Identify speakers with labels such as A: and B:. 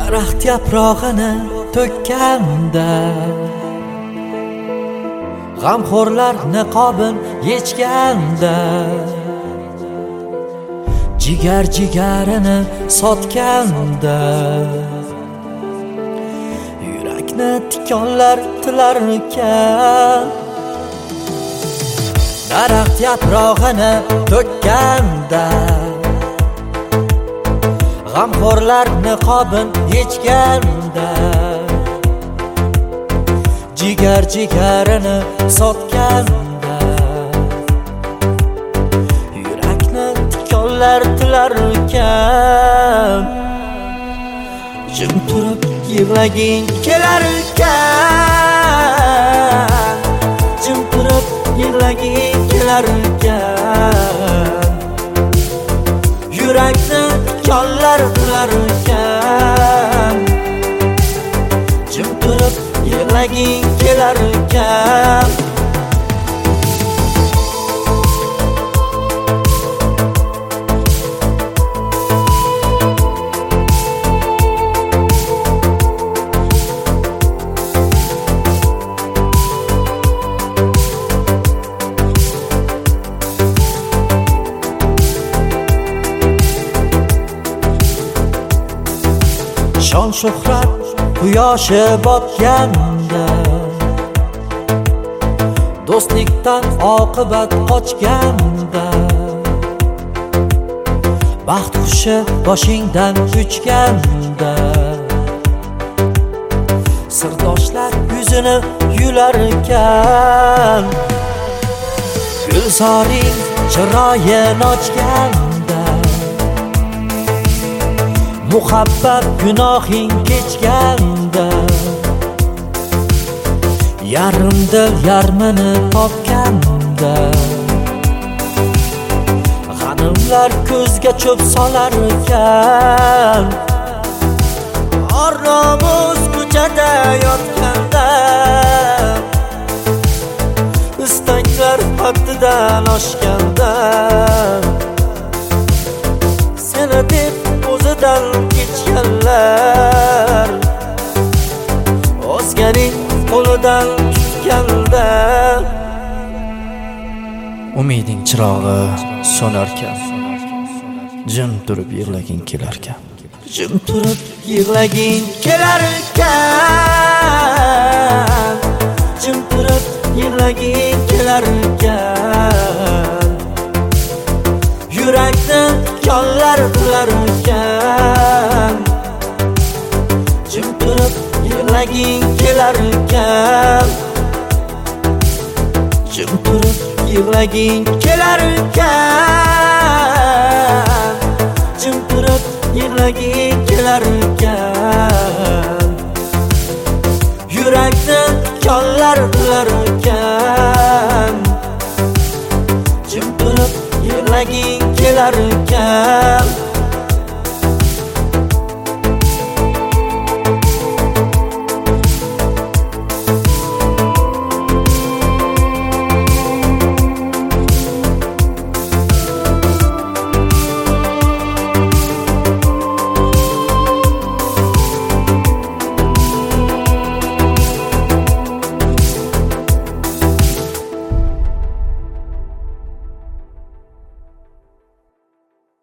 A: daraxt yaprog'ini to'kkanda, g'amxo'rlar niqobin yechganda, jigarini sotganda, yurakni tikonlar tilar ekan. Daraxt yaprog'ini to'kkanda, g'amxo'rlar niqobin yechganda, jigarini sotganda, yurakni tikonlar tilar ekan. Jim turib yig'laging kelar ekan, jim turib yig'laging kelar ekan. Yurakni tikonlar tilar ekan, jim turib yig'laging kelar ekan. Shon shuhrat quyoshi botganda, do'stlikdan oqibat qochganda, baxt qushi boshingdan uchganda, sirdoshlar yuzini yular ekan. Gulzoring chiroyin ochganda, muhabbat gunohing kechganda, yarim dil yarmini topganda, g'animlar ko'zga cho'p solar ekan. Or-nomus ko'chada yotganda, istaklar haddidan oshganda, seni deb o'zidan kechganlar, o'zganing qo'lidan tutganda.
B: Umiding chirog'i so'narkan, jim turib yig'laging kelarkan.
A: Jim turib yig'laging kelar ekan, jim turib yig'laging kelar ekan. Yurakni tikonlar tilar ekan, jim turib yig'laging kelar ekan. Jim turib yig'laging kelar ekan, jim turib yig'laging kelar ekan. Yurakni tikonlar tilar ekan, jim turib yig'laging kelar ekan.